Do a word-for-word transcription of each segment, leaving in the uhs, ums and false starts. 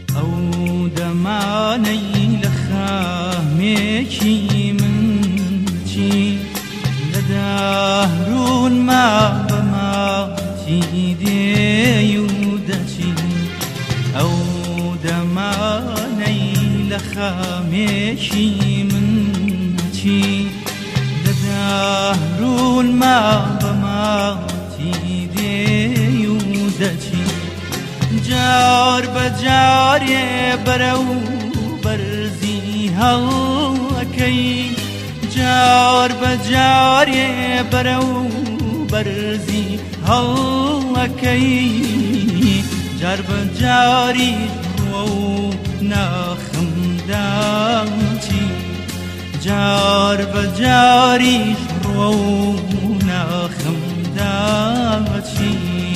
ئەو دەمانەی لە خامێکی من چی لە داهرون ما بەماتی دێی و دەچی ئەو دەمانەی لە خامێکی من چی لە داهرون ما بەماتی دێی و دەچی جار بەجارێ بەرە و بەرزی هەڵەکەی جار بەجارێ بەرە و بەرزی هەڵەکەی جار بەجاری ڕوە و ناخمداچی جار بەجاریش ڕوە و ناخمداچی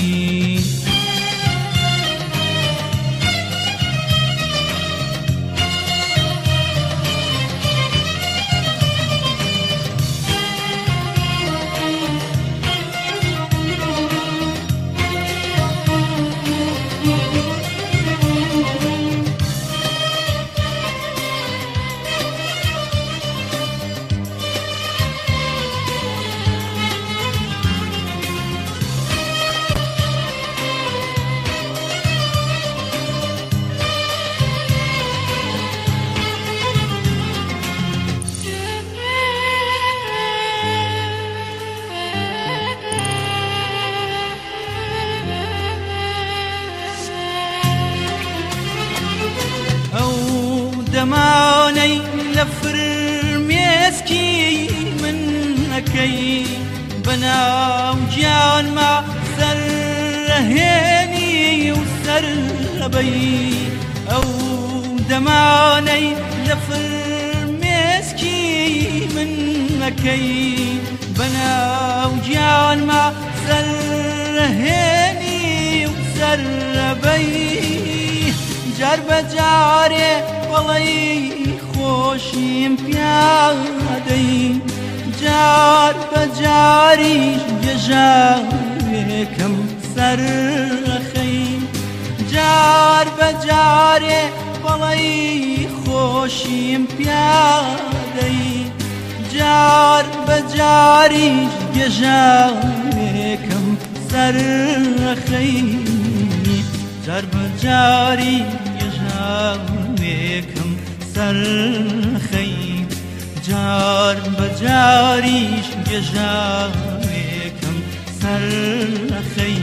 دەمانەی لە فرمێسکی من ئەکەی بەناو گیانما سەرڕەهێنی و سەرڕەبەی ئەو دەمانەی لە فرمێسکی من ئەکەی بەناو گیانما سەرڕەهێنی و سەرڕەبەی جار بەجارێ وەڵی خۆشیم پیادەی جار بەجاریش گێژاوێکم سەرڕەخەی جار بەجارێ وەڵی خۆشیم پیادەی جار بەجاریش گێژاوێکم سەرڕەخەی جار بەجاری گێژاوێکم سەرڕەخەی جار بەجاریش گێژاوێکم سەرڕەخەی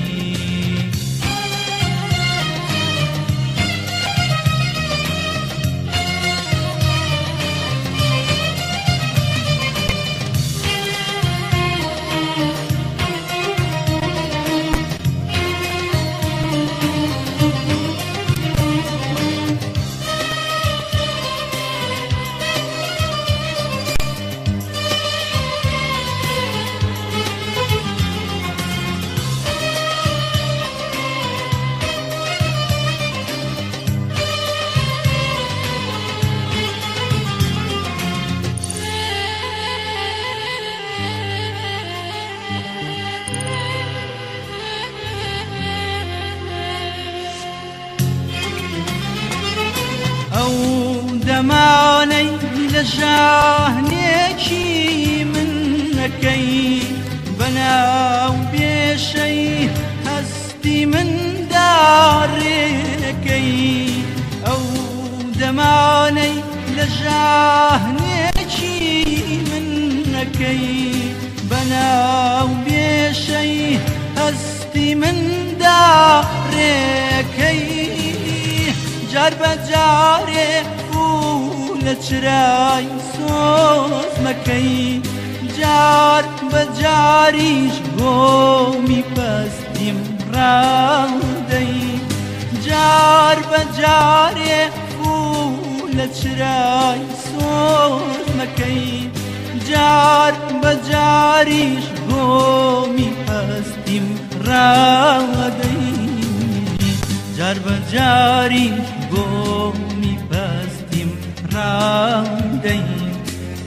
ئەو دەمانەی لە ژاهنێکی من ئەکەی بەناو بێشەی هەستی مندا ڕێکەی ئەو دەمانەی لە ژاهنێکی من ئەکەی بەناو بێشەی هەستی مندا ڕێکەی جار بەجارێ و لە چرای سۆز مەکەی جار بەجاریش گۆمی پەستیم ڕاودەی جار بەجارێ و لە چرای سۆز مەکەی جار بەجاریش گۆمی پەستیم ڕاودەی جار بەجاریش گۆمی پەستیم ڕاودەی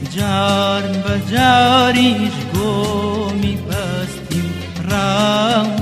جار بەجاریش گۆمی پەستیم ڕاودەی